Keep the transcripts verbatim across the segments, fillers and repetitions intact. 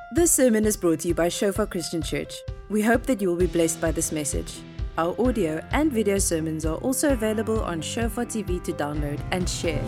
This sermon is brought to you by Shofar Christian Church. We hope that you will be blessed by this message. Our audio and video sermons are also available on Shofar T V to download and share.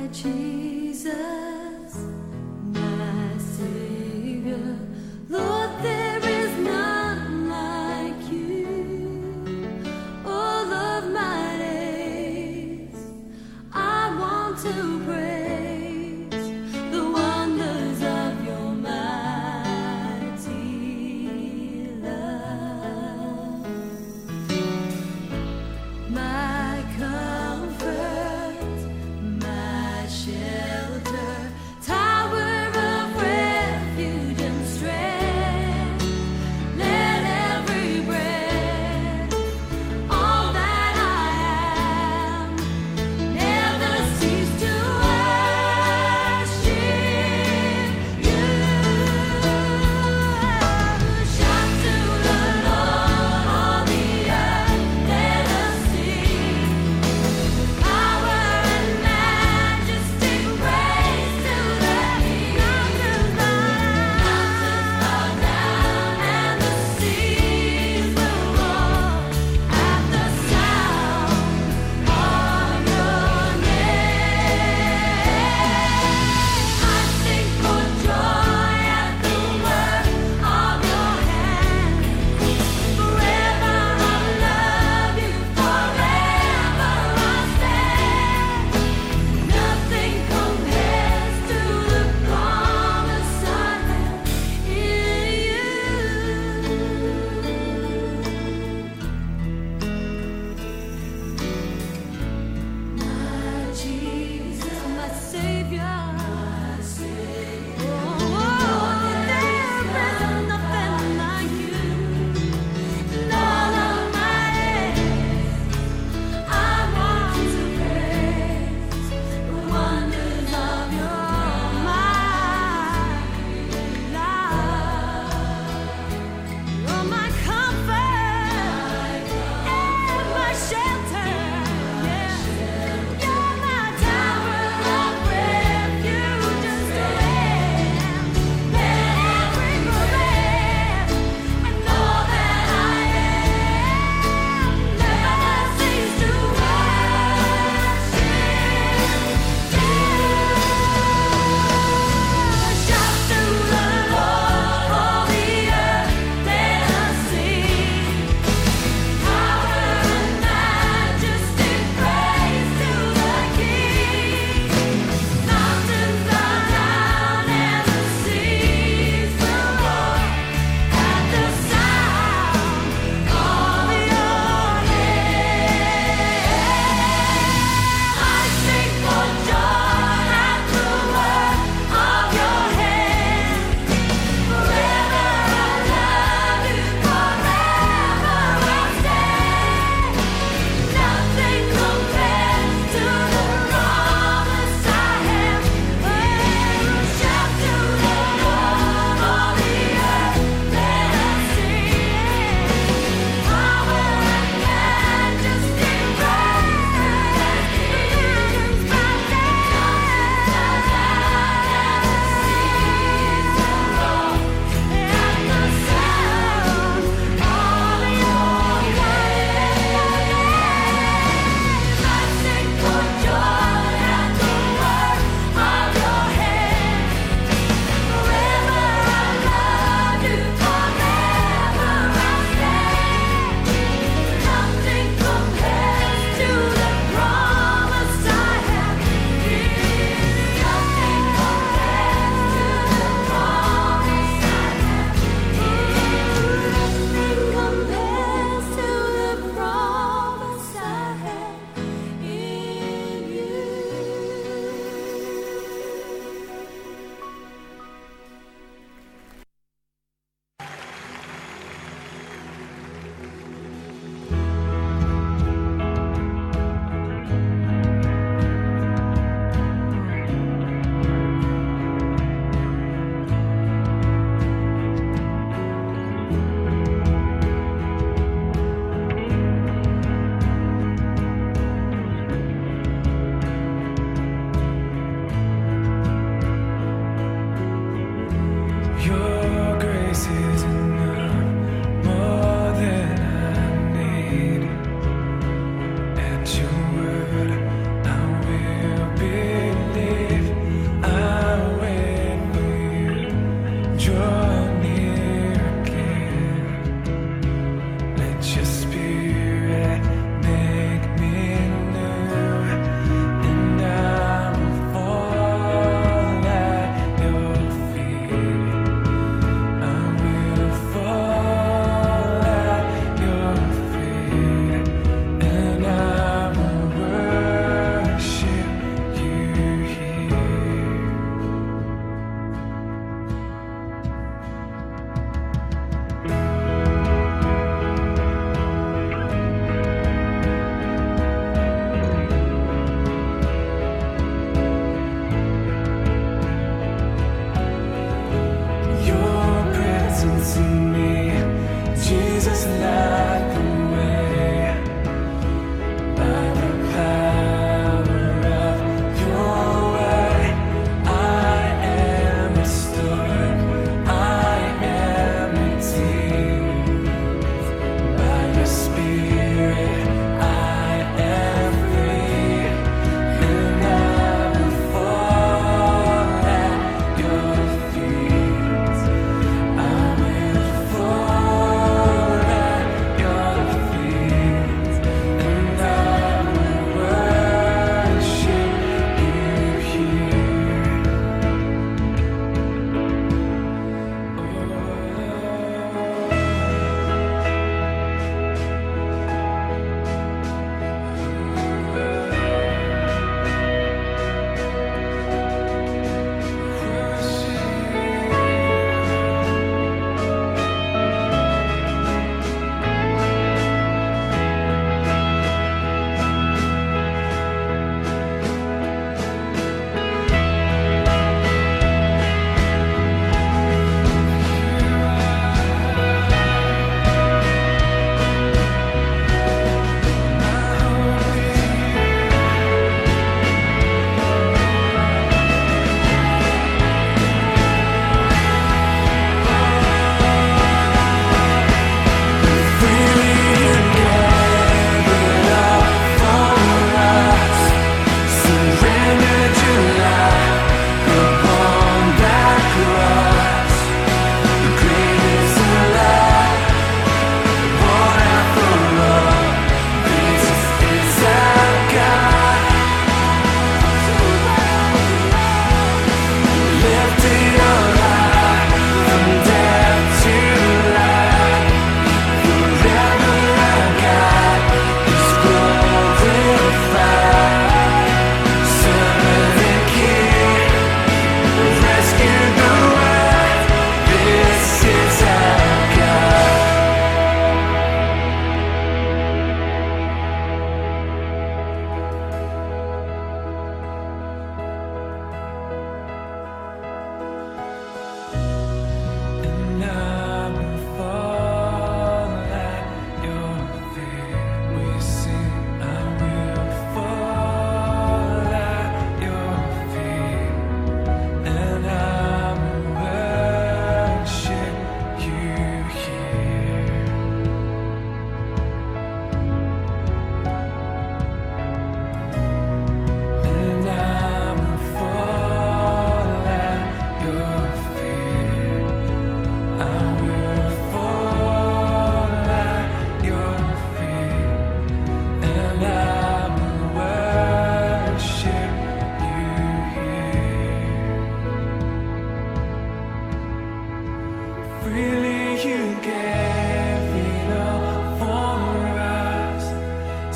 Jesus, my Savior, Lord, there is none like you. All of my days, I want to praise the wonders of your mighty love. My comfort, my shelter, tower of refuge and strength. Let every breath, all that I am, never cease to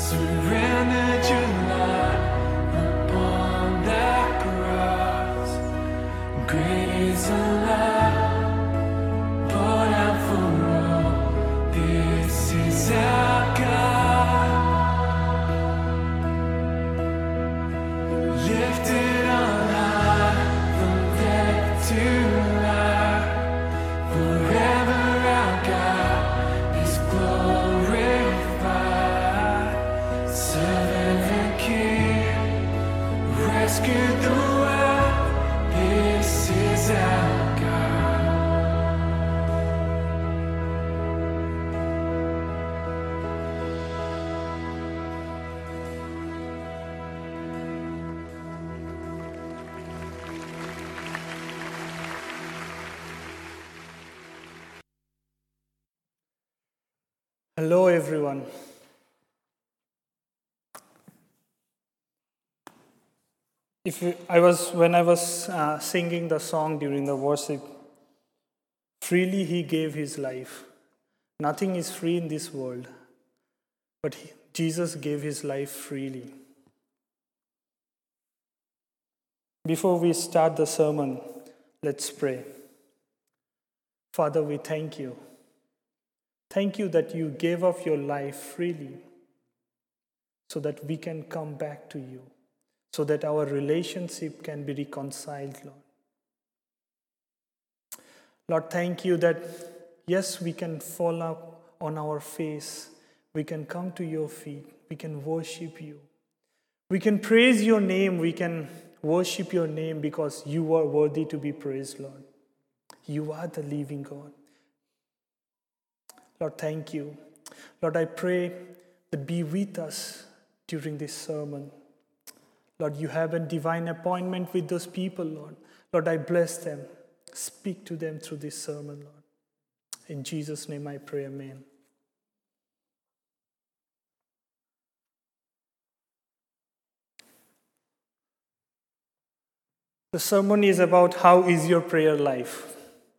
surrendered your life upon that cross. Great is the love poured out for all. This is our God, lifted on high from death to life. Forever our God is glorified. Servant and King, rescued the world. This is our God. Hello, everyone. If you, I was when I was uh, singing the song during the worship, freely He gave His life. Nothing is free in this world, but he, Jesus gave His life freely. Before we start the sermon, let's pray. Father, we thank you. Thank you that you gave up your life freely so that we can come back to you, so that our relationship can be reconciled, Lord. Lord, thank you that, yes, we can fall up on our face. We can come to your feet. We can worship you. We can praise your name. We can worship your name because you are worthy to be praised, Lord. You are the living God. Lord, thank you. Lord, I pray that be with us during this sermon. Lord, you have a divine appointment with those people, Lord. Lord, I bless them. Speak to them through this sermon, Lord. In Jesus' name I pray, amen. The sermon is about how is your prayer life.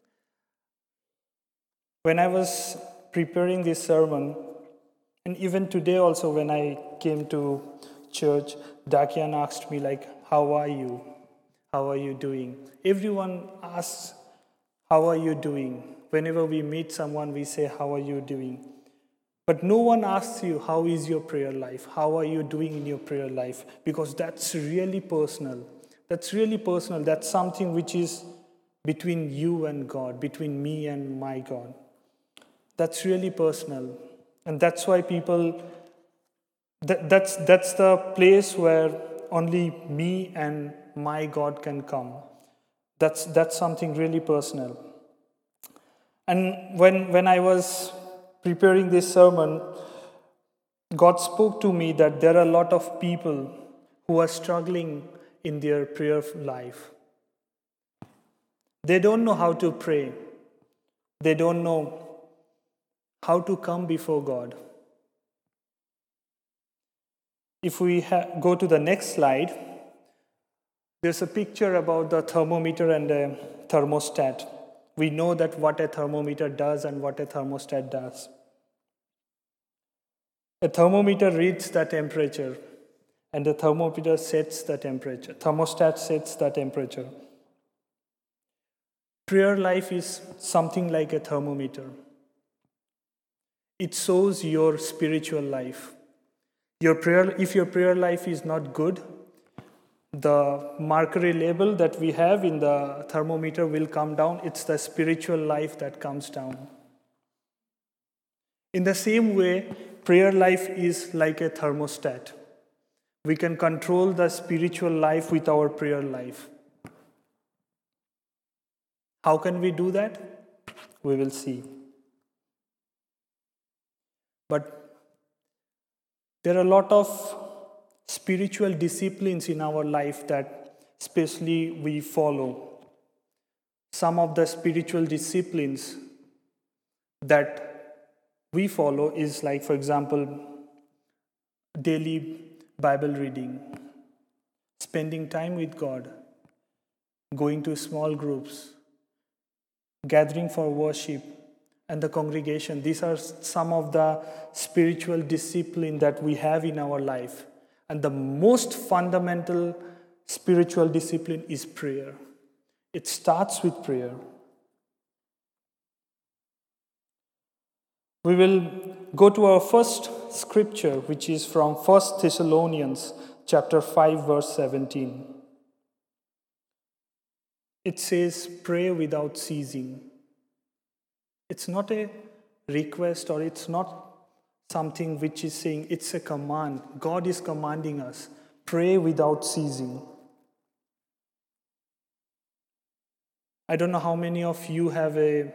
When I was preparing this sermon, and even today also when I came to church, Dakian asked me like, how are you? How are you doing? Everyone asks, how are you doing? Whenever we meet someone, we say, how are you doing? But no one asks you, how is your prayer life? How are you doing in your prayer life? Because that's really personal. That's really personal. That's something which is between you and God, between me and my God. That's really personal. And that's why people, that, that's, that's the place where only me and my God can come. That's, that's something really personal. And when, when I was preparing this sermon, God spoke to me that there are a lot of people who are struggling in their prayer life. They don't know how to pray. They don't know how to come before God. If we ha- go to the next slide, there's a picture about the thermometer and the thermostat. We know that what a thermometer does and what a thermostat does. A thermometer reads the temperature, and the thermometer sets the temperature. Thermostat sets the temperature. Prayer life is something like a thermometer. It shows your spiritual life. Your prayer, if your prayer life is not good, the mercury level that we have in the thermometer will come down. It's the spiritual life that comes down. In the same way, prayer life is like a thermostat. We can control the spiritual life with our prayer life. How can we do that? We will see. But there are a lot of spiritual disciplines in our life that especially we follow. Some of the spiritual disciplines that we follow is like, for example, daily Bible reading, spending time with God, going to small groups, gathering for worship, and the congregation. These are some of the spiritual discipline that we have in our life. And the most fundamental spiritual discipline is prayer. It starts with prayer. We will go to our first scripture, which is from First Thessalonians chapter five, verse seventeen. It says, pray without ceasing. It's not a request, or it's not something which is saying, it's a command. God is commanding us, pray without ceasing. I don't know how many of you have a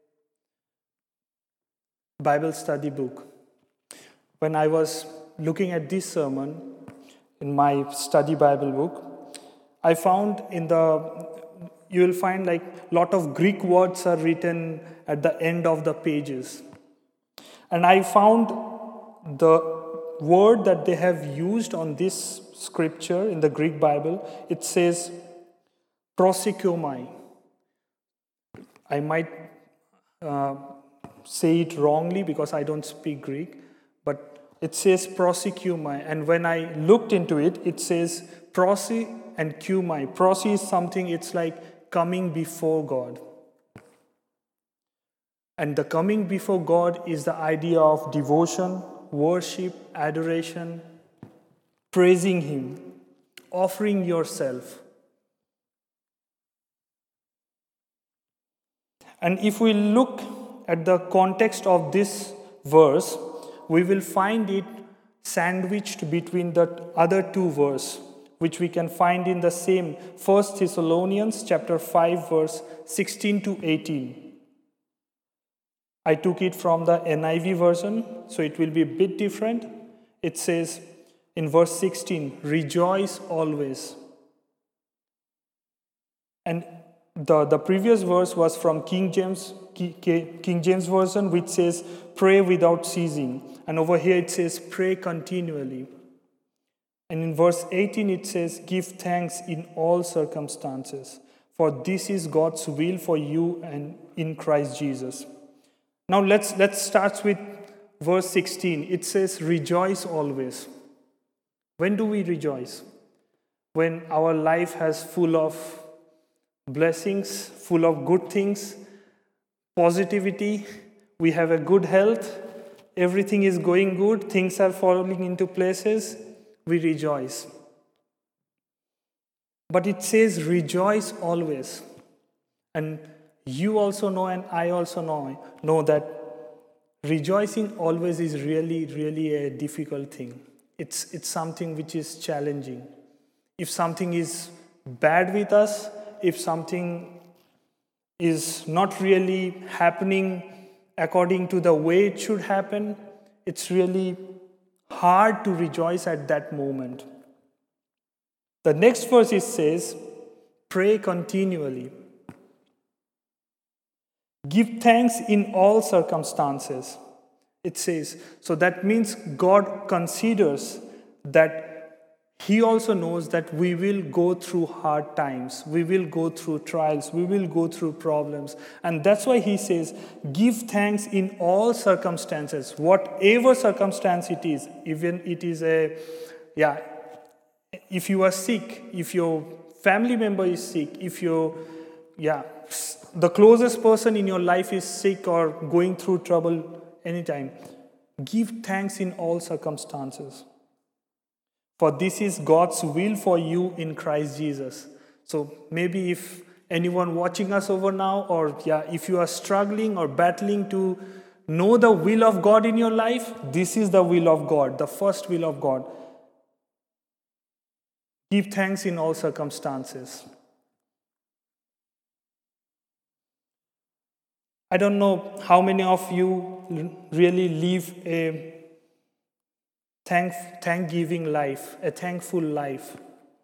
Bible study book. When I was looking at this sermon in my study Bible book, I found in the, you will find like a lot of Greek words are written at the end of the pages. And I found the word that they have used on this scripture in the Greek Bible, it says prosekomai. I might uh, say it wrongly because I don't speak Greek, but it says prosekumai. And when I looked into it, it says prosi and kumai. Prosi is something, it's like coming before God. And the coming before God is the idea of devotion, worship, adoration, praising Him, offering yourself. And if we look at the context of this verse, we will find it sandwiched between the other two verses, which we can find in the same First Thessalonians chapter five, verse sixteen to eighteen. I took it from the N I V version, so it will be a bit different. It says in verse sixteen, rejoice always. And the, the previous verse was from King James, King James Version, which says, pray without ceasing. And over here it says, pray continually. And in verse eighteen it says, give thanks in all circumstances, for this is God's will for you and in Christ Jesus. Now let's let's start with verse sixteen. It says, rejoice always. When do we rejoice? When our life has full of blessings, full of good things, positivity, we have a good health, everything is going good, things are falling into places, we rejoice. But it says rejoice always. And you also know, and I also know, know that rejoicing always is really, really a difficult thing. It's, it's something which is challenging. If something is bad with us, if something is not really happening according to the way it should happen, it's really hard to rejoice at that moment. The next verse it says, pray continually. Give thanks in all circumstances, it says. So that means God considers that He also knows that we will go through hard times. We will go through trials. We will go through problems. And that's why He says, give thanks in all circumstances. Whatever circumstance it is, even it is a, yeah, if you are sick, if your family member is sick, if your, yeah, the closest person in your life is sick or going through trouble anytime, give thanks in all circumstances. For this is God's will for you in Christ Jesus. So maybe if anyone watching us over now, or yeah, if you are struggling or battling to know the will of God in your life, this is the will of God, the first will of God. Give thanks in all circumstances. I don't know how many of you really live a thank, thank-giving life, a thankful life.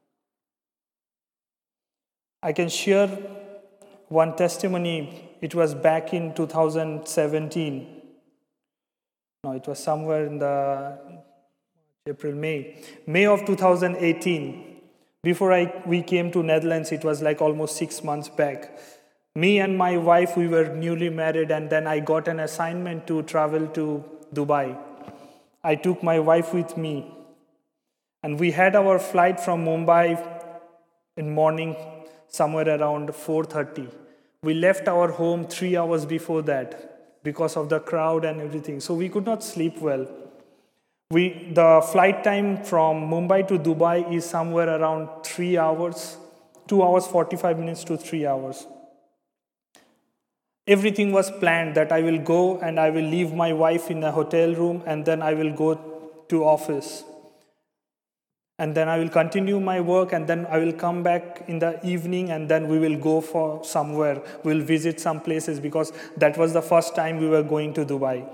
I can share one testimony. It was back in two thousand seventeen. No, it was somewhere in the April, May. May of two thousand eighteen. Before I we came to Netherlands, it was like almost six months back. Me and my wife, we were newly married, and then I got an assignment to travel to Dubai. I took my wife with me, and we had our flight from Mumbai in morning somewhere around four thirty. We left our home three hours before that because of the crowd and everything. So we could not sleep well. We, the flight time from Mumbai to Dubai is somewhere around three hours, two hours, forty-five minutes to three hours. Everything was planned that I will go and I will leave my wife in a hotel room, and then I will go to office. And then I will continue my work, and then I will come back in the evening, and then we will go for somewhere. We'll visit some places because that was the first time we were going to Dubai.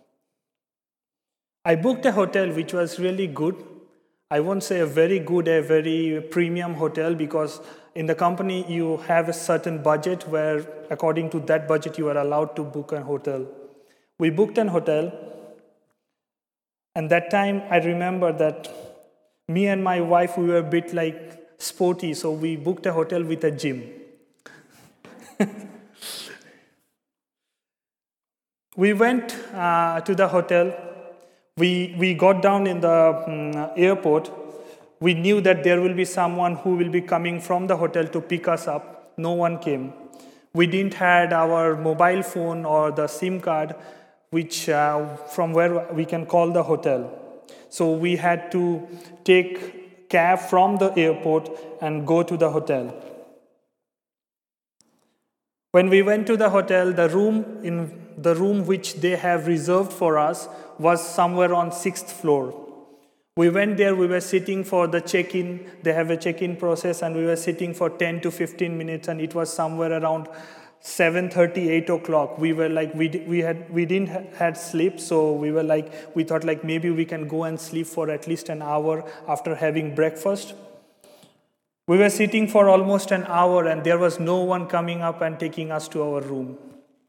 I booked a hotel which was really good. I won't say a very good, a very premium hotel, because in the company you have a certain budget where according to that budget you are allowed to book a hotel. We booked an hotel, and that time I remember that me and my wife, we were a bit like sporty, so we booked a hotel with a gym. We went uh, to the hotel. We, we got down in the um, airport. We knew that there will be someone who will be coming from the hotel to pick us up. No one came. We didn't have our mobile phone or the SIM card, which uh, from where we can call the hotel. So we had to take cab from the airport and go to the hotel. When we went to the hotel, the room in the room which they have reserved for us was somewhere on sixth floor. We went there, we were sitting for the check-in. They have a check-in process, and we were sitting for ten to fifteen minutes, and it was somewhere around seven thirty, eight o'clock. We were like, we we had we didn't ha- had sleep, so we were like, we thought like maybe we can go and sleep for at least an hour after having breakfast. We were sitting for almost an hour, and there was no one coming up and taking us to our room.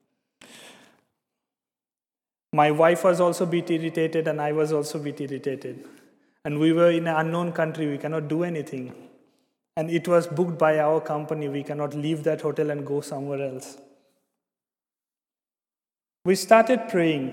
My wife was also a bit irritated, and I was also a bit irritated. And we were in an unknown country, we cannot do anything. And it was booked by our company, we cannot leave that hotel and go somewhere else. We started praying.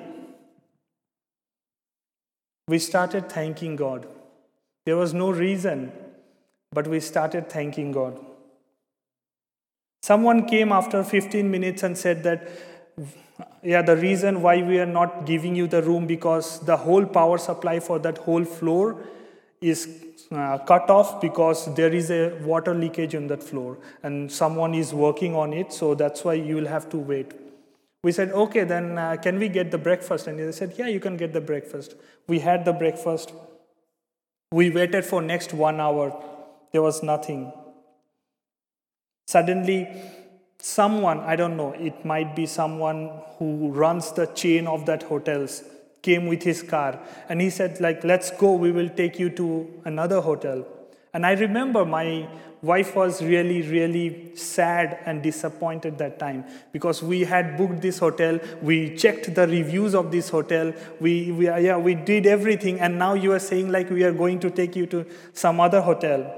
We started thanking God. There was no reason, but we started thanking God. Someone came after fifteen minutes and said that, yeah, the reason why we are not giving you the room because the whole power supply for that whole floor is uh, cut off because there is a water leakage on that floor and someone is working on it, so that's why you will have to wait. We said, okay, then uh, can we get the breakfast? And they said, yeah, you can get the breakfast. We had the breakfast. We waited for next one hour. There was nothing. Suddenly, someone, I don't know, it might be someone who runs the chain of that hotels, came with his car. And he said, like, let's go, we will take you to another hotel. And I remember my wife was really, really sad and disappointed that time because we had booked this hotel, we checked the reviews of this hotel, we, we yeah, we did everything, and now you are saying like we are going to take you to some other hotel.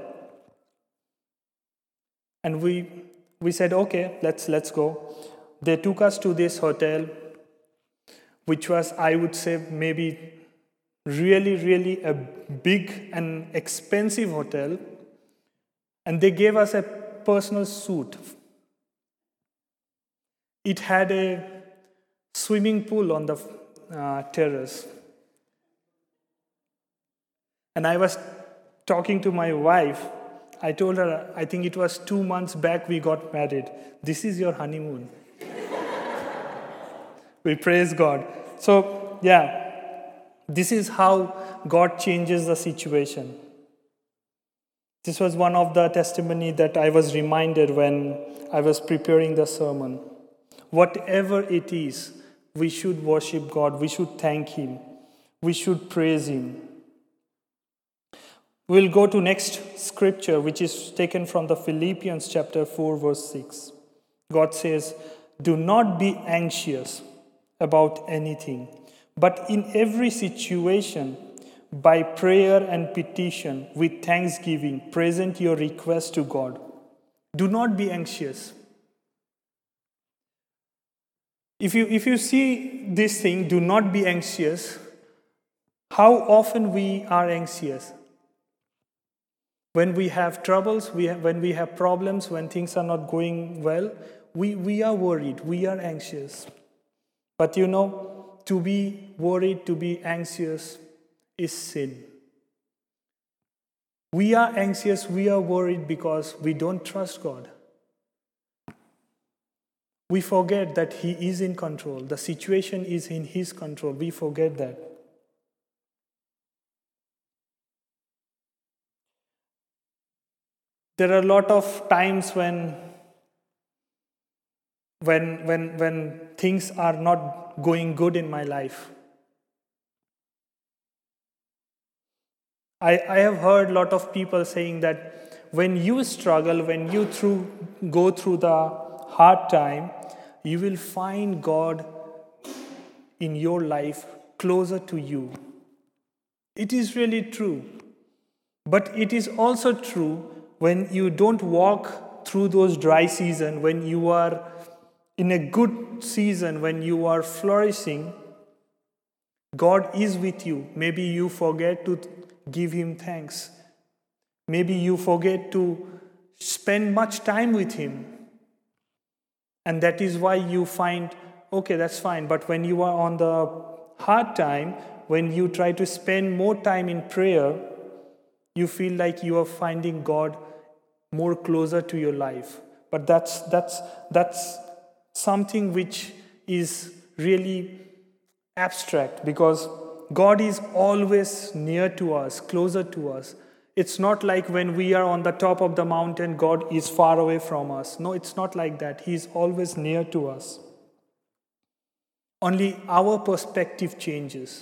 And we we said, okay, let's let's go. They took us to this hotel, which was, I would say, maybe really, really a big and expensive hotel. And they gave us a personal suite. It had a swimming pool on the uh, terrace. And I was talking to my wife. I told her, I think it was two months back we got married. This is your honeymoon. We praise God. So, yeah, this is how God changes the situation. This was one of the testimony that I was reminded when I was preparing the sermon. Whatever it is, we should worship God. We should thank Him. We should praise Him. We'll go to next scripture, which is taken from the Philippians chapter four, verse six. God says, do not be anxious about anything, but in every situation, by prayer and petition, with thanksgiving, present your request to God. Do not be anxious. If you, if you see this thing, do not be anxious, how often we are anxious? When we have troubles, we have, when we have problems, when things are not going well, we, we are worried, we are anxious. But you know, to be worried, to be anxious is sin. We are anxious, we are worried because we don't trust God. We forget that He is in control. The situation is in His control. We forget that. There are a lot of times when, when, when, when things are not going good in my life. I, I have heard a lot of people saying that when you struggle, when you through, go through the hard time, you will find God in your life closer to you. It is really true. But it is also true when you don't walk through those dry seasons, when you are in a good season, when you are flourishing, God is with you. Maybe you forget to give Him thanks. Maybe you forget to spend much time with Him. And that is why you find, okay, that's fine. But when you are on the hard time, when you try to spend more time in prayer, you feel like you are finding God more closer to your life. But that's that's that's something which is really abstract, because God is always near to us, closer to us. It's not like when we are on the top of the mountain, God is far away from us. No, it's not like that. He is always near to us. Only our perspective changes.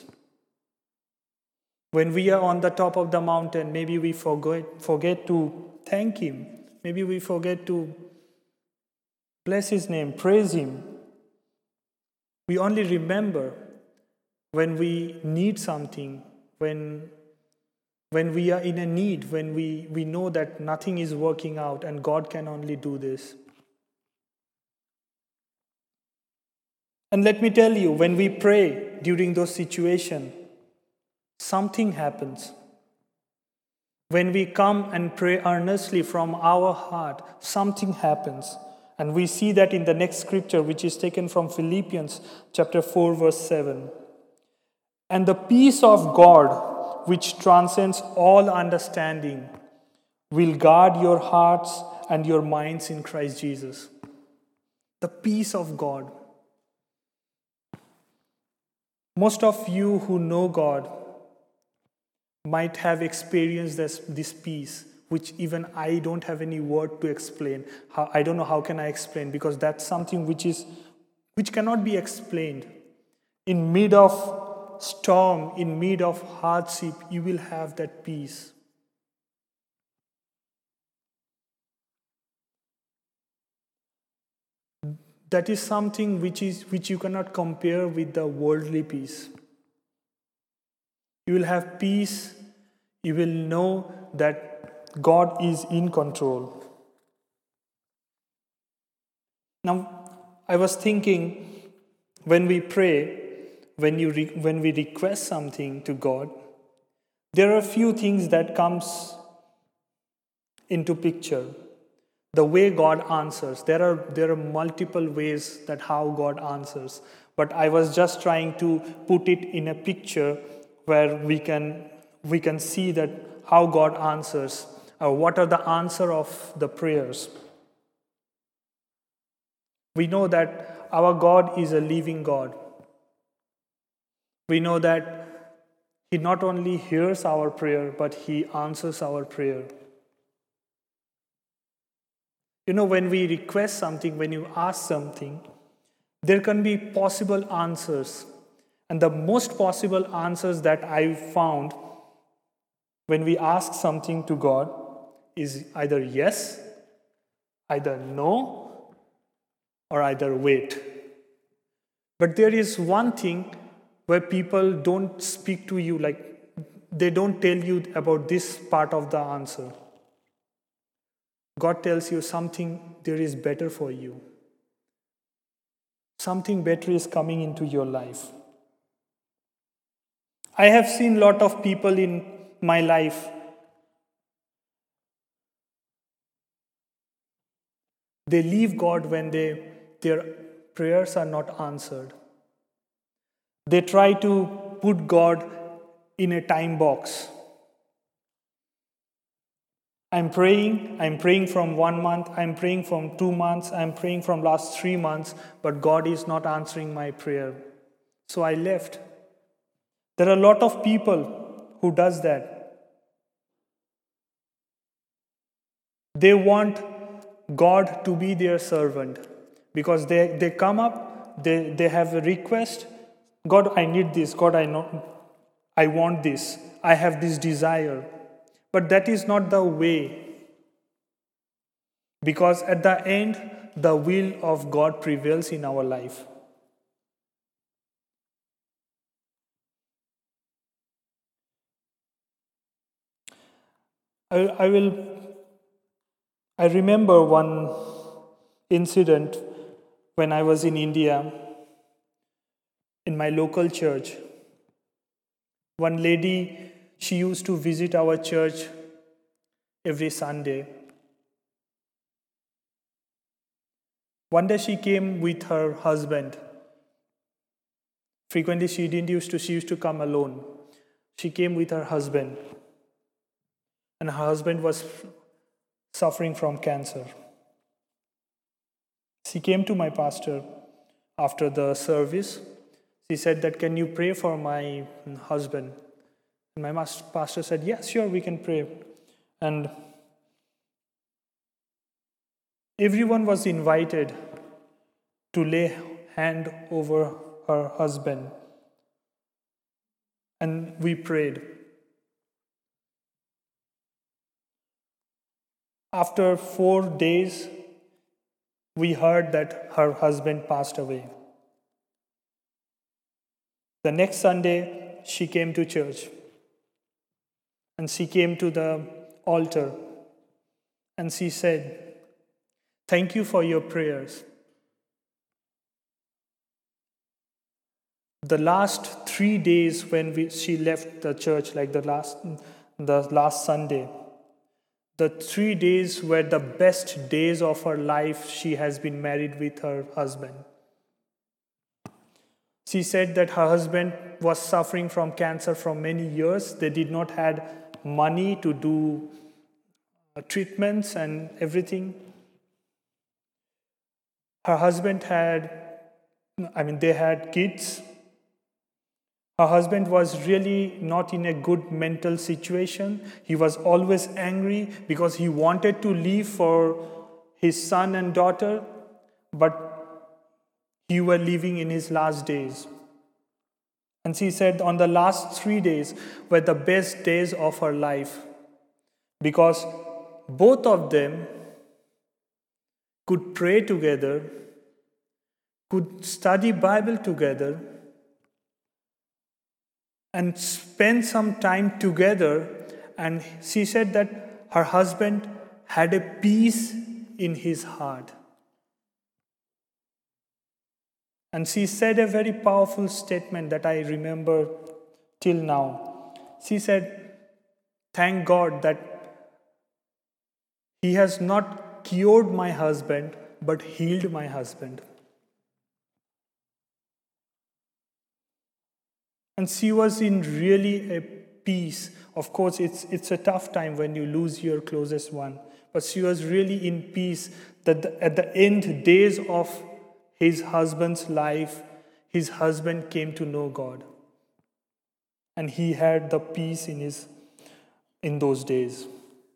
When we are on the top of the mountain, maybe we forget, forget to thank Him. Maybe we forget to bless His name, praise Him. We only remember when we need something, when, when we are in a need, when we, we know that nothing is working out and God can only do this. And let me tell you, when we pray during those situations, something happens. When we come and pray earnestly from our heart, something happens. And we see that in the next scripture, which is taken from Philippians chapter four, verse seven. And the peace of God, which transcends all understanding, will guard your hearts and your minds in Christ Jesus. The peace of God. Most of you who know God might have experienced this, this peace, which even I don't have any word to explain. How, I don't know how can I explain, because that's something which is which cannot be explained. In mid of storm, in mid of hardship, you will have that peace. That is something which is which you cannot compare with the worldly peace. You will have peace. You will know that God is in control. Now, I was thinking, when we pray, when you re- when we request something to God, there are a few things that comes into picture. The way God answers. There are there are multiple ways that how God answers. But I was just trying to put it in a picture where we can we can see that how God answers, or what are the answer of the prayers. We know that our God is a living God. We know that He not only hears our prayer, but He answers our prayer. You know, when we request something, when you ask something, there can be possible answers. And the most possible answers that I found when we ask something to God is either yes, either no, or either wait. But there is one thing where people don't speak to you, like they don't tell you about this part of the answer. God tells you something there is better for you. something better is coming into your life. I have seen a lot of people in my life. They leave God when they, their prayers are not answered. They try to put God in a time box. I'm praying, I'm praying from one month, I'm praying from two months, I'm praying from last three months, but God is not answering my prayer. So I left. There are a lot of people who does that. They want God to be their servant because they, they come up, they, they have a request. God, I need this. God, I know, I want this. I have this desire. But that is not the way. Because at the end, the will of God prevails in our life. I, I will, I remember one incident when I was in India, in my local church. One lady, she used to visit our church every Sunday. One day she came with her husband. Frequently she didn't used to, she used to come alone. She came with her husband. And her husband was suffering from cancer. She came to my pastor after the service. She said that, can you pray for my husband? And my pastor said, yes, sure, we can pray. And everyone was invited to lay hand over her husband. And we prayed. After four days, we heard that her husband passed away. The next Sunday, she came to church. And she came to the altar. And she said, thank you for your prayers. The last three days when we, she left the church, like the last, the last Sunday, the three days were the best days of her life. She has been married with her husband. She said that her husband was suffering from cancer for many years. They did not have money to do treatments and everything. Her husband had, I mean, they had kids. Her husband was really not in a good mental situation. He was always angry because he wanted to leave for his son and daughter, but he was living in his last days. And she said on the last three days were the best days of her life because both of them could pray together, could study Bible together, and spend some time together. And she said that her husband had a peace in his heart. And she said a very powerful statement that I remember till now. She said, thank God that He has not cured my husband, but healed my husband. And she was in really a peace. Of course, it's, it's a tough time when you lose your closest one. But she was really in peace that the, at the end days of his husband's life, his husband came to know God. And he had the peace in, his, in those days.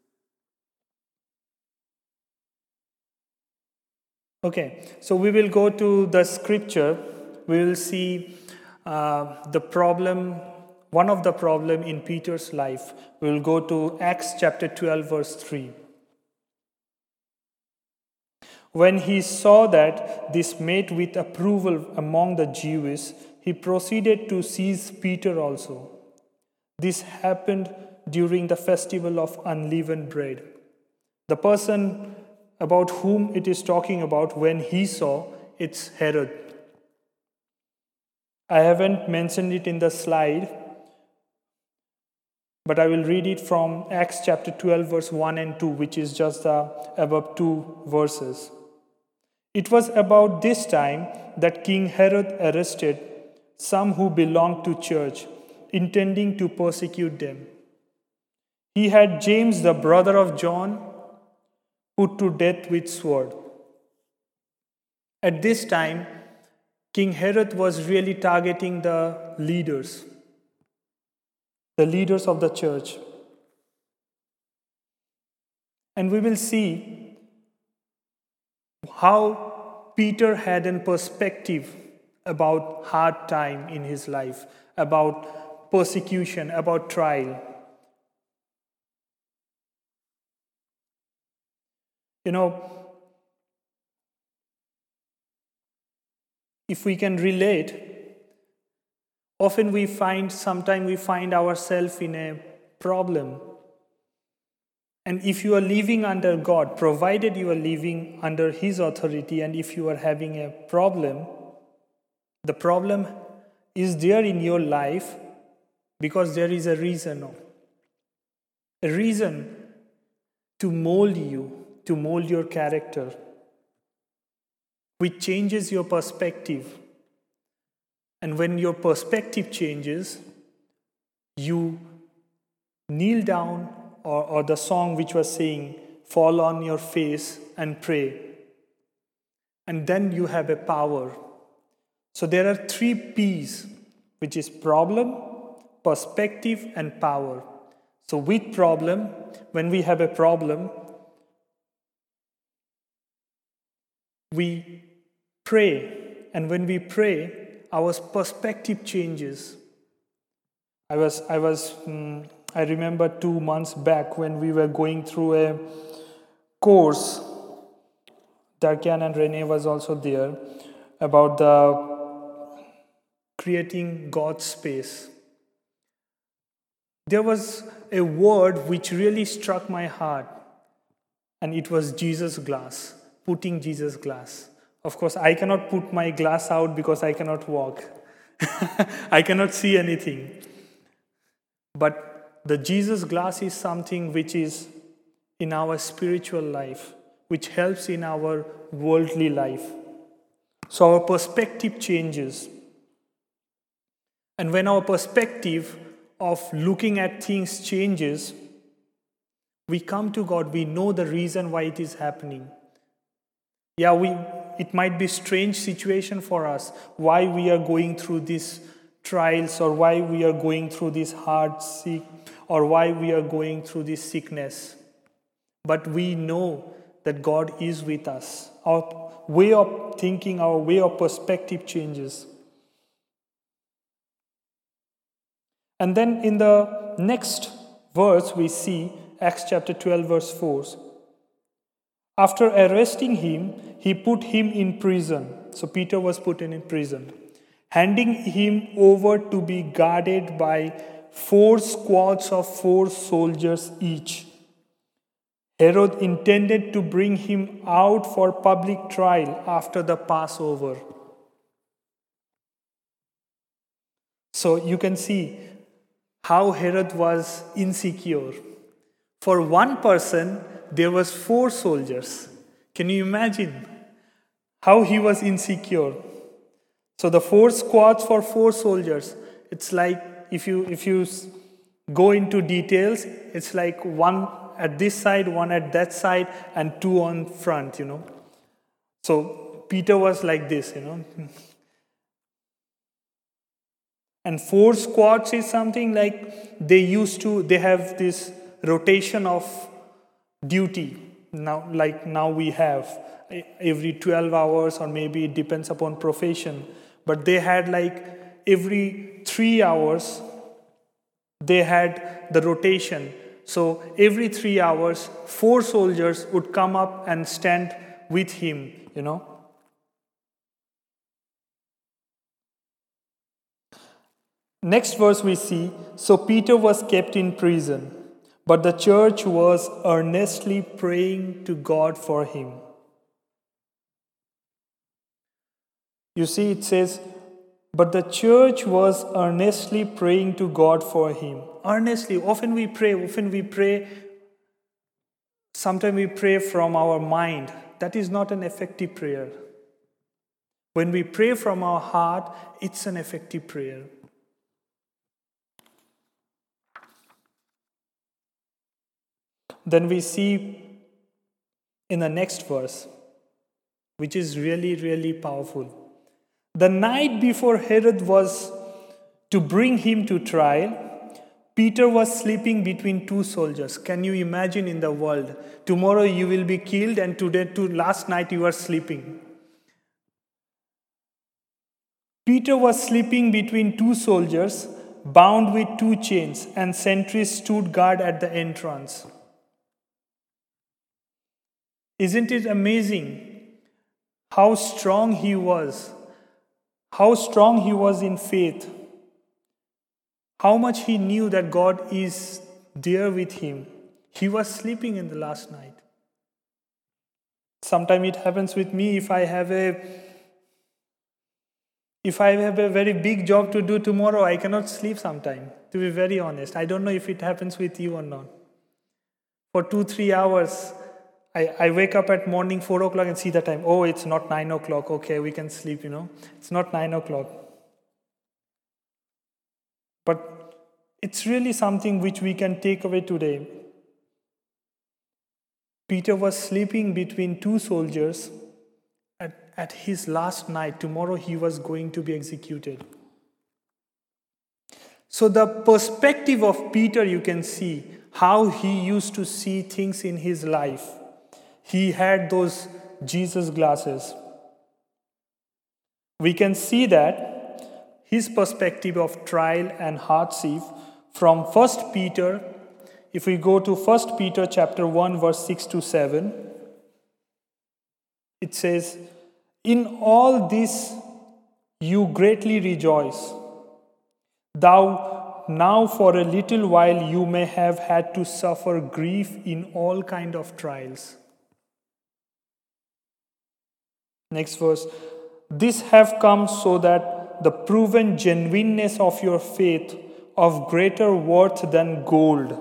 Okay, so we will go to the scripture. We will see uh, the problem, one of the problem in Peter's life. We will go to Acts chapter twelve, verse three. When he saw that this met with approval among the Jews, he proceeded to seize Peter also. This happened during the festival of unleavened bread. The person about whom it is talking about when he saw, it's Herod. I haven't mentioned it in the slide, but I will read it from Acts chapter twelve, verse one and two, which is just the above two verses. It was about this time that King Herod arrested some who belonged to church, intending to persecute them. He had James, the brother of John, put to death with sword. At this time, King Herod was really targeting the leaders, the leaders of the church. And we will see how Peter had a perspective about hard time in his life, about persecution, about trial. You know, if we can relate, often we find, sometimes we find ourselves in a problem. And if you are living under God, provided you are living under His authority, and if you are having a problem, the problem is there in your life because there is a reason. A reason to mold you, to mold your character, which changes your perspective. And when your perspective changes, you kneel down, or, or the song which was saying, fall on your face and pray. And then you have a power. So there are three P's, which is problem, perspective, and power. So with problem, when we have a problem, we pray, and when we pray, our perspective changes. I was, I was, um, I remember two months back when we were going through a course. Darkian and Renee was also there about the creating God's space. There was a word which really struck my heart, and it was Jesus glass. Putting Jesus glass. Of course, I cannot put my glass out because I cannot walk. I cannot see anything. But the Jesus glass is something which is in our spiritual life, which helps in our worldly life. So our perspective changes. And when our perspective of looking at things changes, we come to God, we know the reason why it is happening. Yeah, we it might be a strange situation for us, why we are going through these trials, or why we are going through this hard sick, or why we are going through this sickness. But we know that God is with us. Our way of thinking, our way of perspective changes. And then in the next verse we see Acts chapter twelve verse four. After arresting him, he put him in prison. So Peter was put in prison, handing him over to be guarded by four squads of four soldiers each. Herod intended to bring him out for public trial after the Passover. So you can see how Herod was insecure. For one person, there was four soldiers. Can you imagine how he was insecure? So the four squads for four soldiers, it's like, if you if you go into details, it's like one at this side, one at that side, and two on front, you know. So Peter was like this, you know. And four squads is something like they used to, they have this rotation of duty. Now, like now we have every twelve hours, or maybe it depends upon profession. But they had like every three hours, they had the rotation. So every three hours, four soldiers would come up and stand with him, you know. Next verse we see, so Peter was kept in prison, but the church was earnestly praying to God for him. You see, it says, But the church was earnestly praying to God for him. Earnestly, often we pray, often we pray, sometimes we pray from our mind. That is not an effective prayer. When we pray from our heart, it's an effective prayer. Then we see in the next verse, which is really, really powerful. The night before Herod was to bring him to trial, Peter was sleeping between two soldiers. Can you imagine in the world? Tomorrow you will be killed, and today, to last night you are sleeping. Peter was sleeping between two soldiers, bound with two chains, and sentries stood guard at the entrance. Isn't it amazing how strong he was? How strong he was in faith. How much he knew that God is there with him. He was sleeping in the last night. Sometimes it happens with me if I have a if I have a very big job to do tomorrow, I cannot sleep sometime, to be very honest. I don't know if it happens with you or not. For two, three hours, I, I wake up at morning, four o'clock and see the time. Oh, it's not nine o'clock. Okay, we can sleep, you know. It's not nine o'clock. But it's really something which we can take away today. Peter was sleeping between two soldiers at, at his last night. Tomorrow he was going to be executed. So the perspective of Peter, you can see how he used to see things in his life. He had those Jesus glasses. We can see that his perspective of trial and hardship from First Peter, if we go to First Peter chapter one, verse six to seven, it says, "In all this you greatly rejoice, though now for a little while you may have had to suffer grief in all kind of trials." Next verse. "This have come so that the proven genuineness of your faith, of greater worth than gold,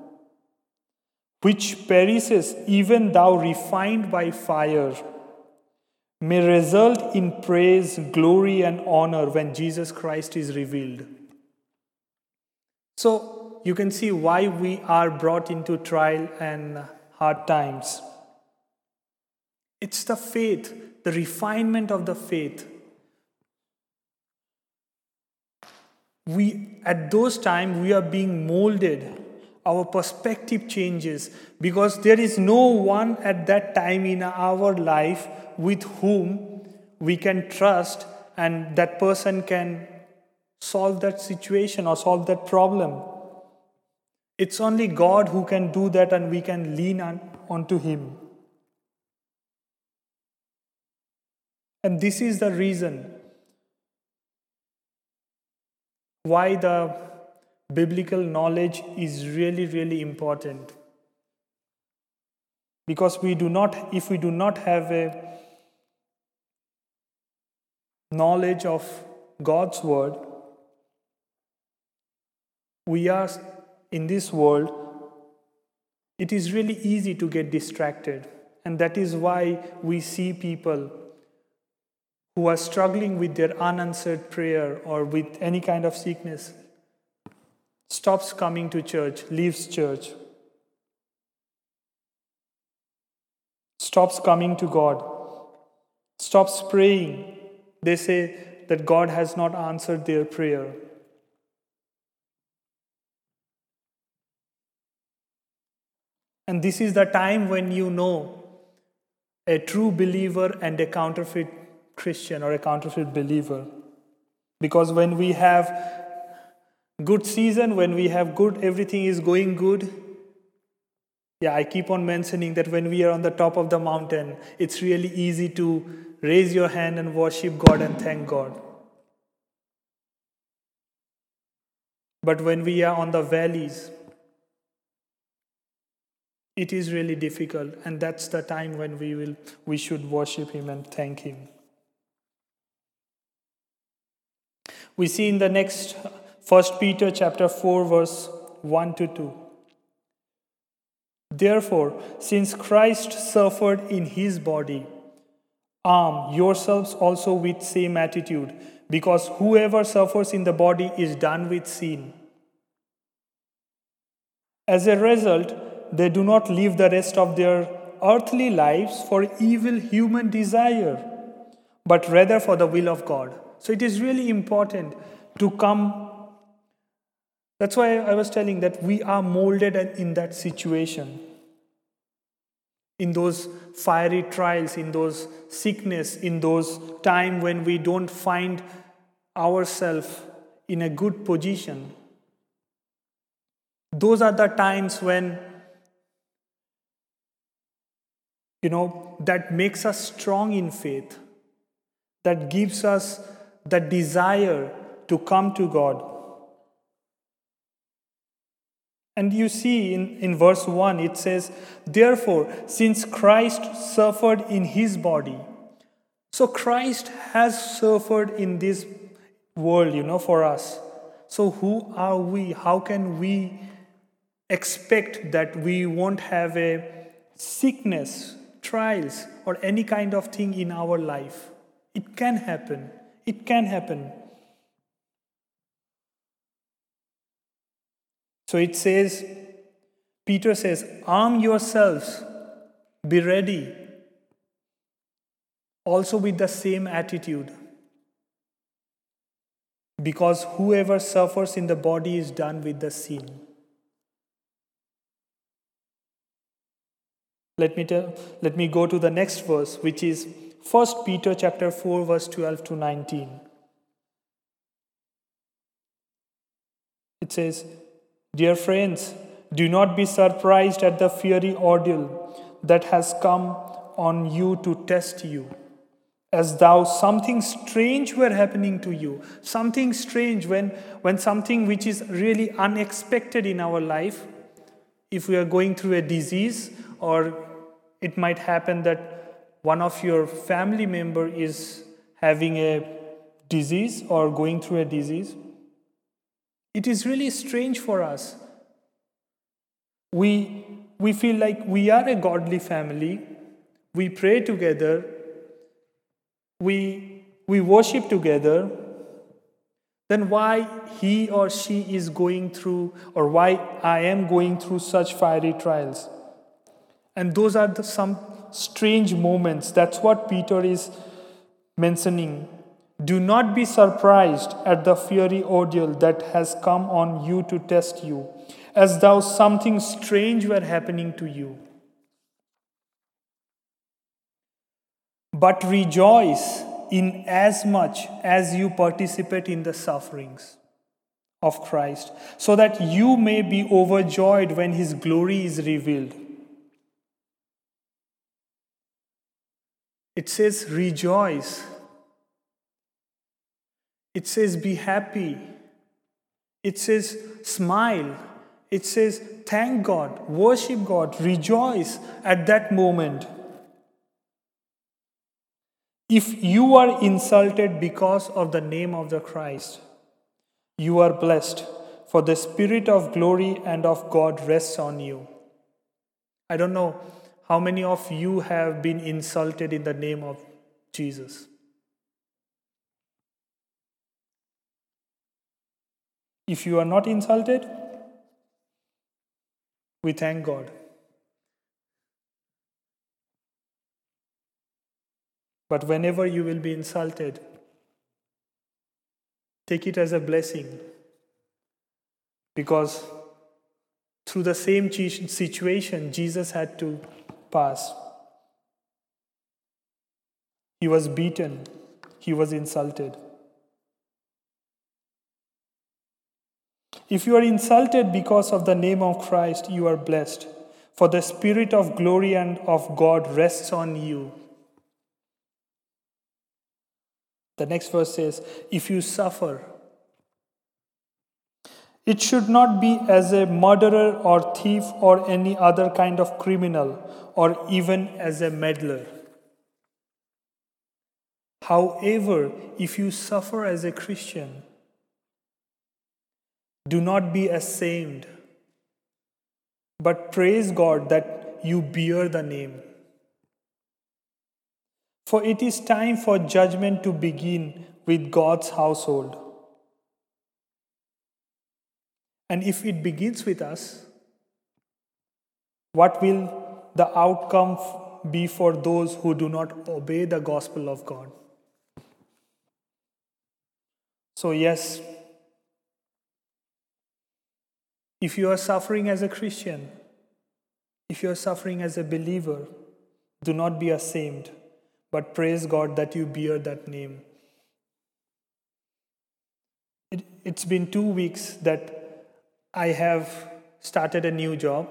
which perishes even though refined by fire, may result in praise, glory, and honor when Jesus Christ is revealed." So you can see why we are brought into trial and hard times. It's the faith, the refinement of the faith. We, at those times, we are being molded. Our perspective changes because there is no one at that time in our life with whom we can trust and that person can solve that situation or solve that problem. It's only God who can do that, and we can lean on, onto Him. And this is the reason why the biblical knowledge is really, really important. Because we do not, if we do not have a knowledge of God's word, we are in this world, it is really easy to get distracted. And that is why we see people who are struggling with their unanswered prayer or with any kind of sickness, stops coming to church, leaves church, stops coming to God, stops praying. They say that God has not answered their prayer. And this is the time when you know a true believer and a counterfeit Christian or a counterfeit believer. Because when we have good season, when we have good, everything is going good. Yeah, I keep on mentioning that when we are on the top of the mountain, it's really easy to raise your hand and worship God and thank God. But when we are on the valleys, it is really difficult, and that's the time when we will we should worship Him and thank Him. We see in the next First Peter chapter four, verse one to two. Therefore, since Christ suffered in his body, arm yourselves also with same attitude, because whoever suffers in the body is done with sin. As a result, they do not live the rest of their earthly lives for evil human desire, but rather for the will of God. So it is really important to come. That's why I was telling that we are molded in that situation. In those fiery trials, in those sickness, in those time when we don't find ourselves in a good position. Those are the times when, you know, that makes us strong in faith, that gives us the desire to come to God. And you see in, in verse one, it says, therefore, since Christ suffered in his body. So Christ has suffered in this world, you know, for us. So who are we? How can we expect that we won't have a sickness, trials, or any kind of thing in our life? It can happen. It can happen. So it says, Peter says, arm yourselves, be ready, also with the same attitude. Because whoever suffers in the body is done with the sin. Let me tell, let me go to the next verse, which is First Peter chapter four, verse twelve to nineteen. It says, dear friends, do not be surprised at the fiery ordeal that has come on you to test you, as though something strange were happening to you. Something strange when, when something which is really unexpected in our life, if we are going through a disease, or it might happen that one of your family member is having a disease or going through a disease. It is really strange for us. We, we feel like we are a godly family. We pray together. We, we worship together. Then why he or she is going through, or why I am going through such fiery trials? And those are the, some strange moments. That's what Peter is mentioning. Do not be surprised at the fiery ordeal that has come on you to test you, as though something strange were happening to you. But rejoice in as much as you participate in the sufferings of Christ, so that you may be overjoyed when his glory is revealed. It says rejoice. It says be happy. It says smile. It says thank God, worship God, rejoice at that moment. If you are insulted because of the name of the Christ, you are blessed, for the Spirit of glory and of God rests on you. I don't know how many of you have been insulted in the name of Jesus. If you are not insulted, we thank God. But whenever you will be insulted, take it as a blessing. Because through the same situation, Jesus had to pass. He was beaten. He was insulted. If you are insulted because of the name of Christ, you are blessed, for the Spirit of glory and of God rests on you. The next verse says, if you suffer, it should not be as a murderer or thief or any other kind of criminal, or even as a meddler. However, if you suffer as a Christian, Do not be ashamed, but praise God that you bear the name. For it is time for judgment to begin with God's household. And if it begins with us, what will the outcome be for those who do not obey the gospel of God? So yes, if you are suffering as a Christian, if you are suffering as a believer, do not be ashamed, but praise God that you bear that name. It, it's been two weeks that I have started a new job.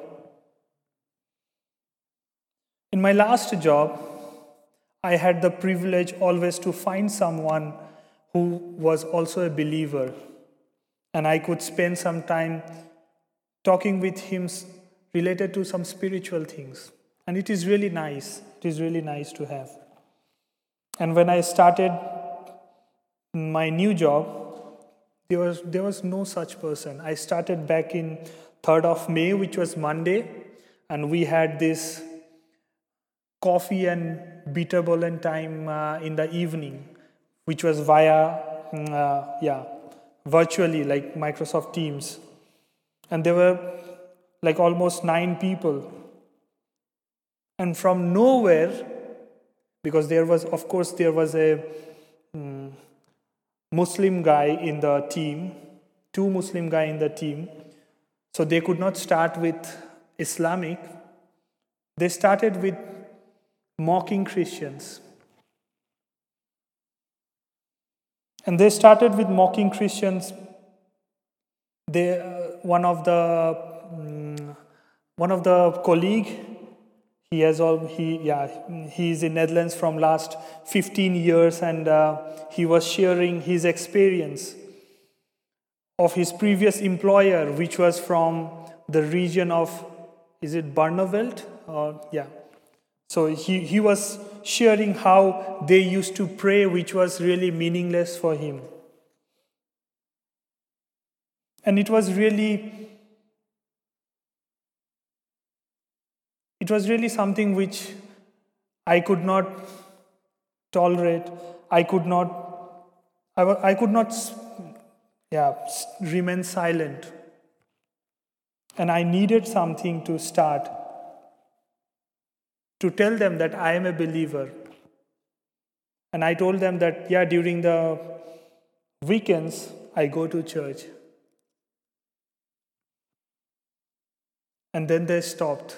In my last job, I had the privilege always to find someone who was also a believer, and I could spend some time talking with him related to some spiritual things. And it is really nice. It is really nice to have. And when I started my new job, there was there was no such person. I started back in third of May, which was Monday, and we had this coffee and bitter Bollen time uh, in the evening, which was via uh, yeah virtually, like Microsoft Teams. And there were like almost nine people. And from nowhere, because there was, of course, there was a um, Muslim guy in the team, two Muslim guy in the team. So they could not start with Islamic. They started with mocking Christians. And they started with mocking Christians. They, uh, one of the um, one of the colleague, he has all he yeah he is in Netherlands from last fifteen years, and uh, he was sharing his experience of his previous employer, which was from the region of, is it Barneveld or yeah. So he he was sharing how they used to pray, which was really meaningless for him. And it was really, it was really something which I could not tolerate. I could not, I, I could not, yeah, remain silent. And I needed something to start, to tell them that I am a believer. And I told them that, yeah, during the weekends, I go to church. And then they stopped.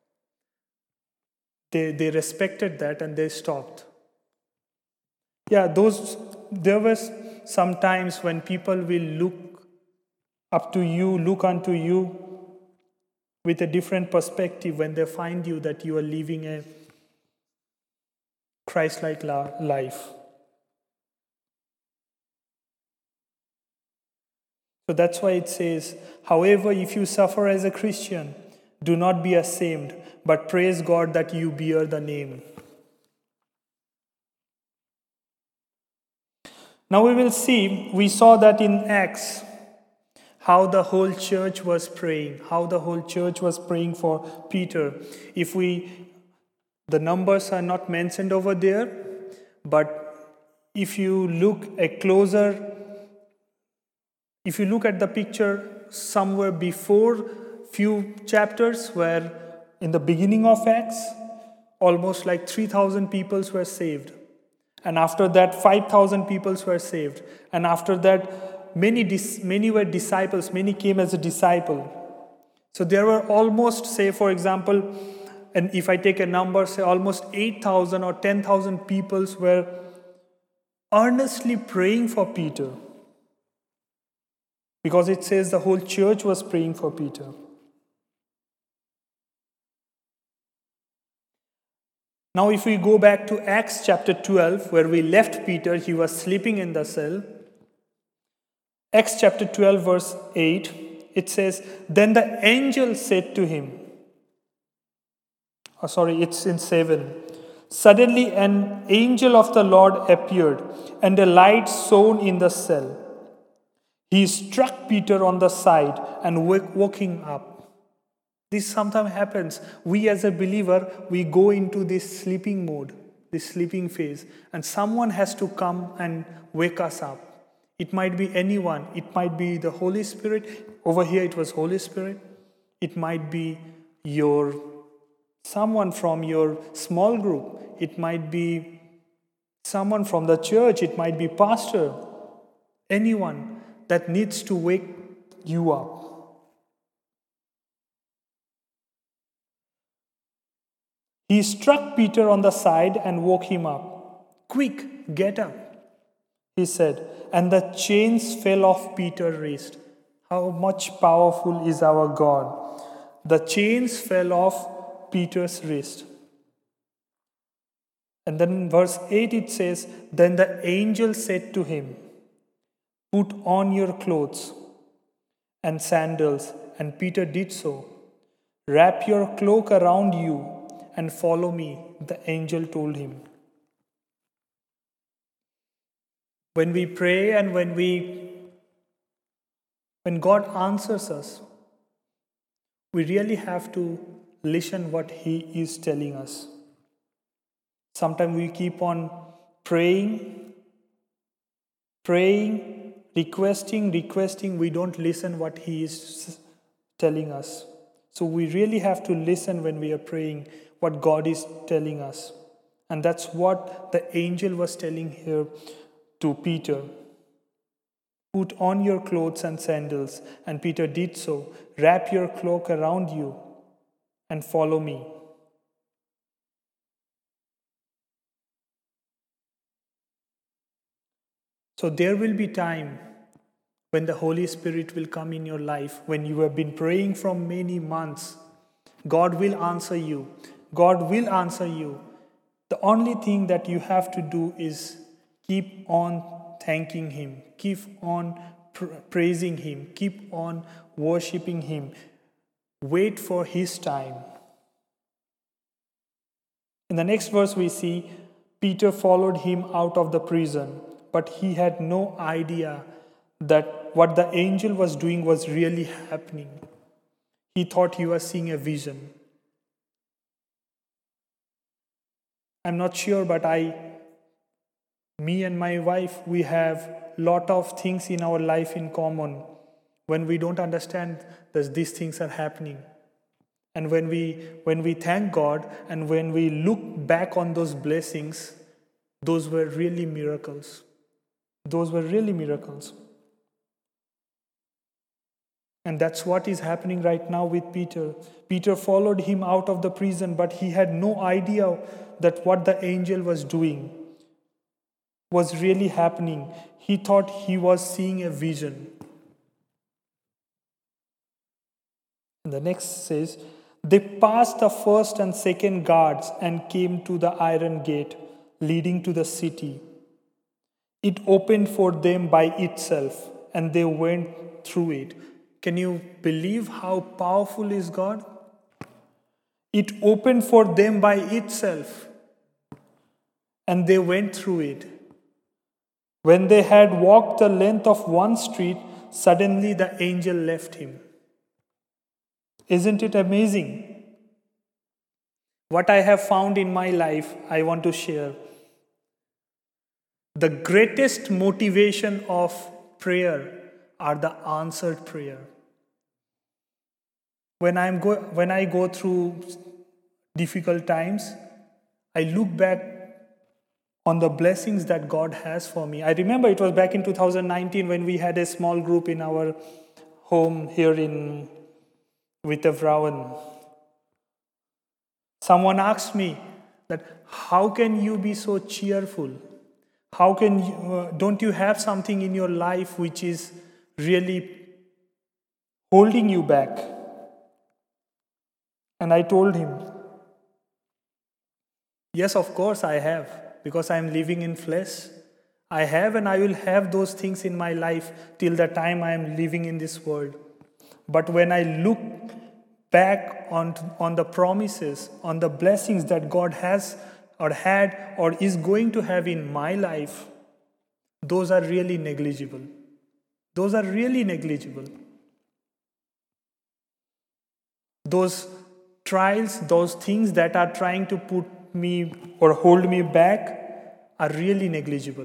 They they respected that and they stopped. Yeah, those there was some times when people will look up to you, look unto you with a different perspective when they find you that you are living a Christ-like life. So that's why it says, however, if you suffer as a Christian, do not be ashamed, but praise God that you bear the name. Now we will see, we saw that in Acts, how the whole church was praying, how the whole church was praying for Peter. If we, the numbers are not mentioned over there, but if you look a closer, if you look at the picture somewhere before few chapters, where in the beginning of Acts, almost like three thousand people were saved. And after that, five thousand people were saved. And after that, many dis- many were disciples, many came as a disciple. So there were almost, say for example, and if I take a number, say almost eight thousand or ten thousand people were earnestly praying for Peter. Because it says the whole church was praying for Peter. Now if we go back to Acts chapter twelve, where we left Peter, he was sleeping in the cell. Acts chapter twelve verse eight, it says, then the angel said to him, oh sorry, it's in seven. Suddenly an angel of the Lord appeared, and a light shone in the cell. He struck Peter on the side and woke woke him up. This sometimes happens. We as a believer, we go into this sleeping mode, this sleeping phase, and someone has to come and wake us up. It might be anyone. It might be the Holy Spirit. Over here it was Holy Spirit. It might be your someone from your small group. It might be someone from the church. It might be pastor. Anyone that needs to wake you up. He struck Peter on the side and woke him up. Quick, get up, he said, and the chains fell off Peter's wrist. How much powerful is our God? The chains fell off Peter's wrist. And then in verse eight it says, then the angel said to him, put on your clothes and sandals. And Peter did so. Wrap your cloak around you and follow me, the angel told him. When we pray and when we, when God answers us, we really have to listen what He is telling us. Sometimes we keep on praying, praying, requesting, requesting. We don't listen what He is telling us. So we really have to listen when we are praying what God is telling us. And that's what the angel was telling here to Peter. Put on your clothes and sandals. And Peter did so. Wrap your cloak around you and follow me. So there will be time when the Holy Spirit will come in your life, when you have been praying for many months. God will answer you. God will answer you. The only thing that you have to do is keep on thanking Him. Keep on pr- praising Him. Keep on worshiping Him. Wait for His time. In the next verse we see, Peter followed him out of the prison, but he had no idea that what the angel was doing was really happening. He thought he was seeing a vision. I'm not sure, but I, me and my wife, we have lot of things in our life in common. When we don't understand that these things are happening. And when we, when we thank God and when we look back on those blessings, those were really miracles. Those were really miracles. And that's what is happening right now with Peter. Peter followed him out of the prison, but he had no idea that what the angel was doing was really happening. He thought he was seeing a vision. And the next says, they passed the first and second guards and came to the iron gate leading to the city. It opened for them by itself, and they went through it. Can you believe how powerful is God? It opened for them by itself, and they went through it. When they had walked the length of one street, suddenly the angel left him. Isn't it amazing? What I have found in my life, I want to share. The greatest motivation of prayer are the answered prayer. When I'm go when I go through difficult times, I look back on the blessings that God has for me. I remember it was back in two thousand nineteen when we had a small group in our home here in Vitavravan. Someone asked me that, how can you be so cheerful? How can you, uh, don't you have something in your life which is really holding you back? And I told him, yes, of course I have, because I am living in flesh. I have and I will have those things in my life till the time I am living in this world. But when I look back on, on the promises, on the blessings that God has or had or is going to have in my life, those are really negligible. Those are really negligible. Those trials, those things that are trying to put me or hold me back are really negligible.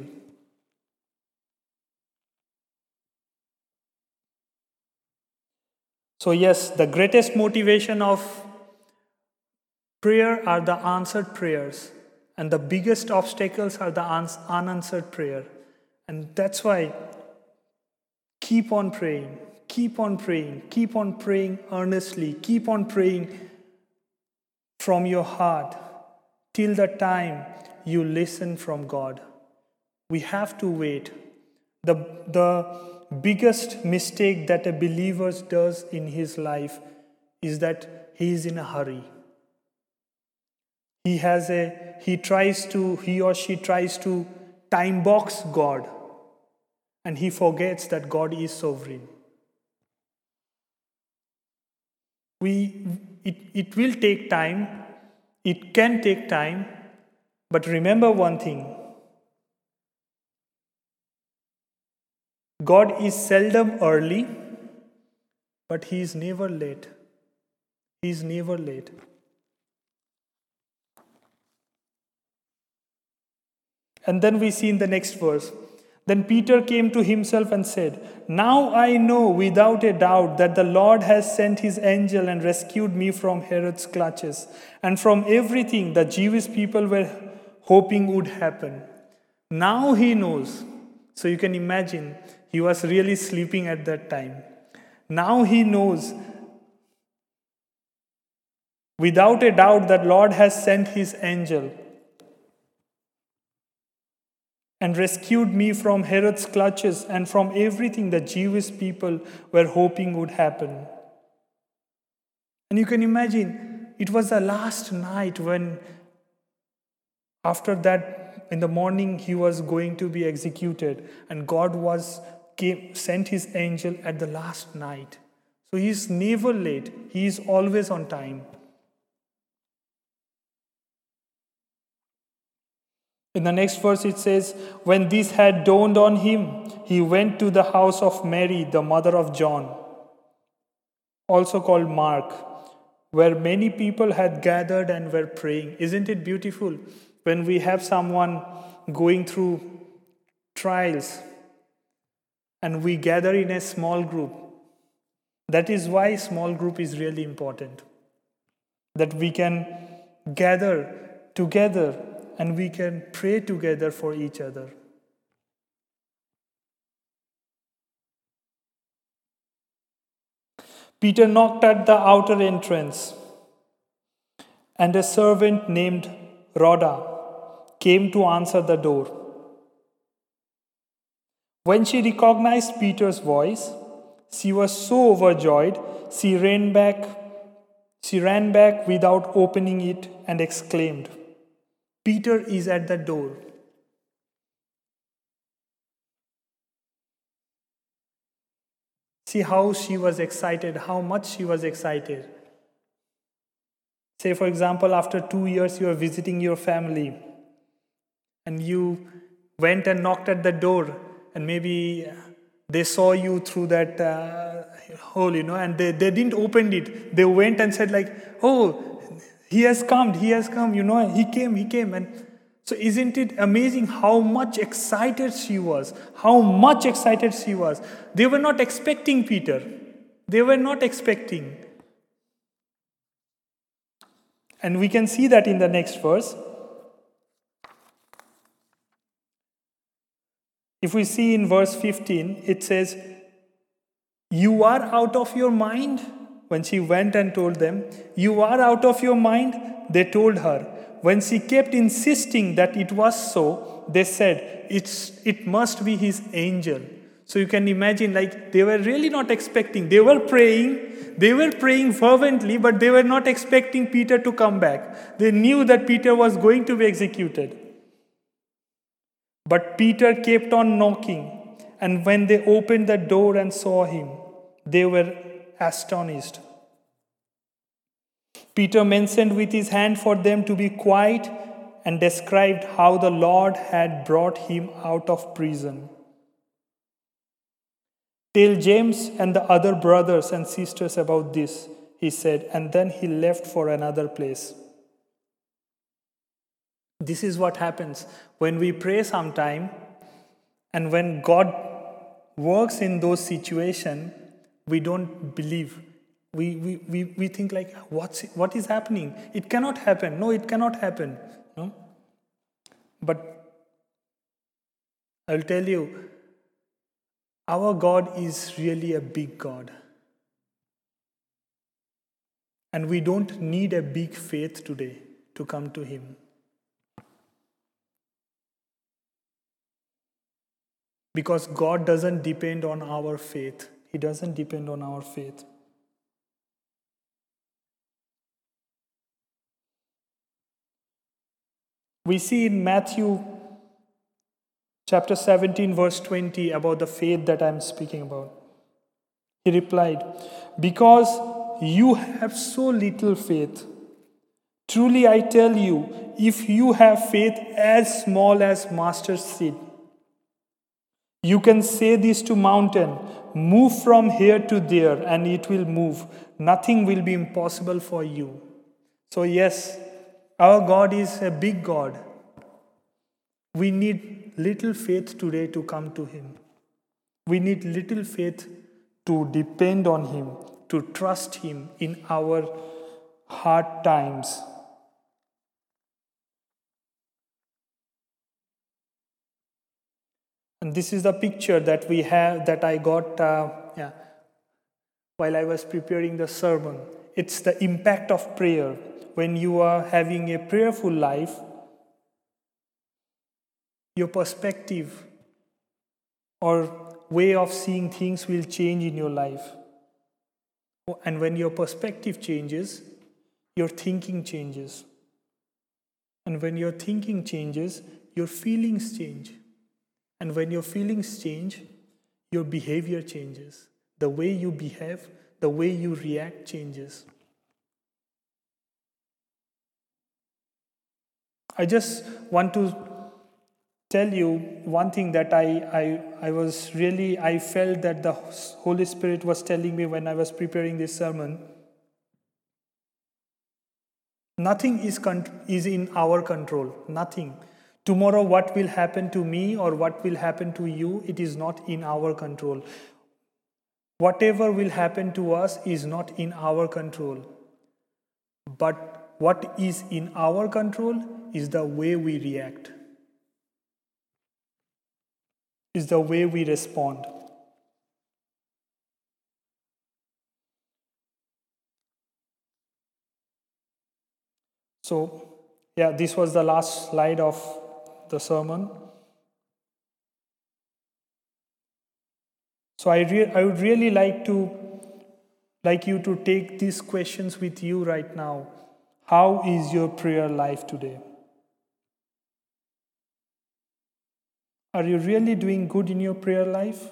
So yes, the greatest motivation of prayer are the answered prayers, and the biggest obstacles are the unanswered prayer. And that's why keep on praying, keep on praying, keep on praying earnestly, keep on praying from your heart till the time you listen from God. We have to wait. The, the biggest mistake that a believer does in his life is that he is in a hurry. He has a, he tries to, he or she tries to time box God, and he forgets that God is sovereign. We, it, it will take time, it can take time, but remember one thing. God is seldom early, but He is never late. He is never late. And then we see in the next verse, then Peter came to himself and said, "Now I know without a doubt that the Lord has sent His angel and rescued me from Herod's clutches and from everything the Jewish people were hoping would happen." Now he knows. So you can imagine, he was really sleeping at that time. Now he knows without a doubt that Lord has sent His angel and rescued me from Herod's clutches and from everything the Jewish people were hoping would happen. And you can imagine, it was the last night when, after that, in the morning, he was going to be executed, and God was came, sent His angel at the last night. So He is never late. He is always on time. In the next verse it says, when this had dawned on him, he went to the house of Mary, the mother of John, also called Mark, where many people had gathered and were praying. Isn't it beautiful when we have someone going through trials and we gather in a small group? That is why small group is really important. That we can gather together and we can pray together for each other. Peter knocked at the outer entrance, and a servant named Rhoda came to answer the door. When she recognized Peter's voice, she was so overjoyed, she ran back, she ran back without opening it and exclaimed, "Peter is at the door." See how she was excited, how much she was excited. Say, for example, after two years you are visiting your family and you went and knocked at the door, and maybe they saw you through that uh, hole, you know, and they, they didn't open it. They went and said like, "Oh, He has come, He has come, you know, He came, He came." And so isn't it amazing how much excited she was? How much excited she was. They were not expecting Peter. They were not expecting. And we can see that in the next verse. If we see in verse fifteen, it says, "You are out of your mind?" When she went and told them, "You are out of your mind?" they told her. When she kept insisting that it was so, they said, it's, it must be his angel. So you can imagine, like, they were really not expecting. They were praying, they were praying fervently, but they were not expecting Peter to come back. They knew that Peter was going to be executed. But Peter kept on knocking, and when they opened the door and saw him, they were astonished. Peter mentioned with his hand for them to be quiet and described how the Lord had brought him out of prison. Tell James and the other brothers and sisters about this, he said, and then he left for another place. This is what happens when we pray sometime, and when God works in those situations, we don't believe. We, we, we, we think like, what's, what is happening? It cannot happen. No, it cannot happen. No? But I'll tell you, our God is really a big God. And we don't need a big faith today to come to Him. Because God doesn't depend on our faith. He doesn't depend on our faith. We see in Matthew chapter seventeen, verse twenty, about the faith that I'm speaking about. He replied, "Because you have so little faith. Truly I tell you, if you have faith as small as mustard seed, you can say this to mountain, move from here to there, and it will move. Nothing will be impossible for you." So yes, our God is a big God. We need little faith today to come to Him. We need little faith to depend on Him, to trust Him in our hard times. And this is the picture that we have, that I got uh, yeah, while I was preparing the sermon. It's the impact of prayer. When you are having a prayerful life, your perspective or way of seeing things will change in your life. And when your perspective changes, your thinking changes. And when your thinking changes, your feelings change. And when your feelings change, your behavior changes. The way you behave, the way you react changes. I just want to tell you one thing that I, I, I was really, I felt that the Holy Spirit was telling me when I was preparing this sermon. Nothing is, con- is in our control. Nothing. Tomorrow what will happen to me or what will happen to you, it is not in our control. Whatever will happen to us is not in our control. But what is in our control is the way we react, is the way we respond. So, yeah, this was the last slide of the sermon. So I, re- I would really like to like you to take these questions with you right now. How is your prayer life today? Are you really doing good in your prayer life?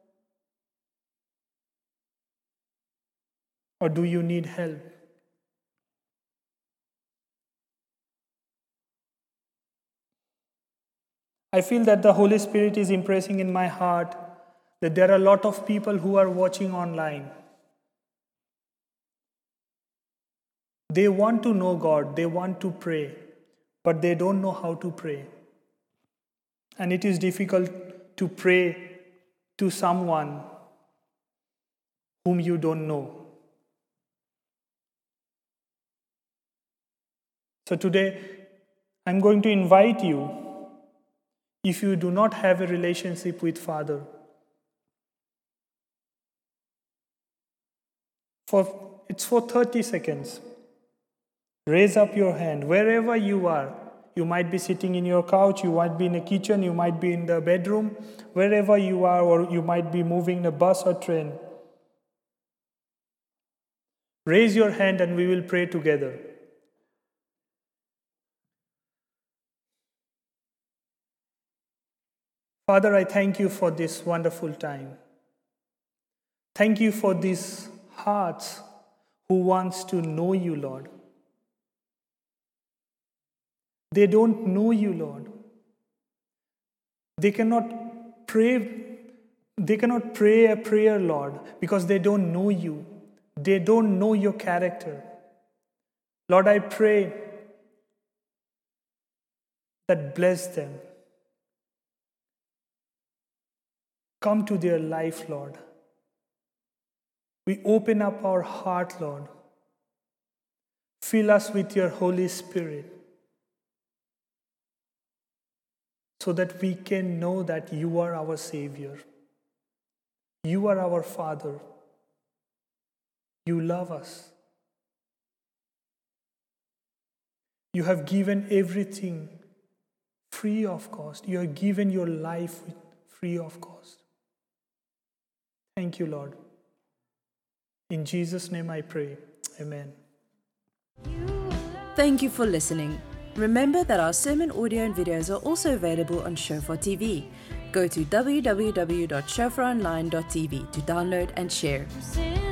Or do you need help? I feel that the Holy Spirit is impressing in my heart that there are a lot of people who are watching online. They want to know God, they want to pray, but they don't know how to pray. And it is difficult to pray to someone whom you don't know. So today, I'm going to invite you, if you do not have a relationship with Father, for it's for thirty seconds. Raise up your hand wherever you are. You might be sitting in your couch, you might be in a kitchen, you might be in the bedroom, wherever you are, or you might be moving in a bus or train. Raise your hand and we will pray together. Father, I thank you for this wonderful time. Thank you for these hearts who wants to know you, Lord. They don't know you, Lord. They cannot pray They cannot pray a prayer, Lord, because they don't know you. They don't know your character. Lord, I pray that bless them. Come to their life, Lord. We open up our heart, Lord. Fill us with your Holy Spirit so that we can know that you are our Savior. You are our Father. You love us. You have given everything free of cost. You have given your life free of cost. Thank you, Lord. In Jesus' name I pray. Amen. Thank you for listening. Remember that our sermon audio and videos are also available on Shofar T V. Go to w w w dot shofar online dot t v to download and share. Sin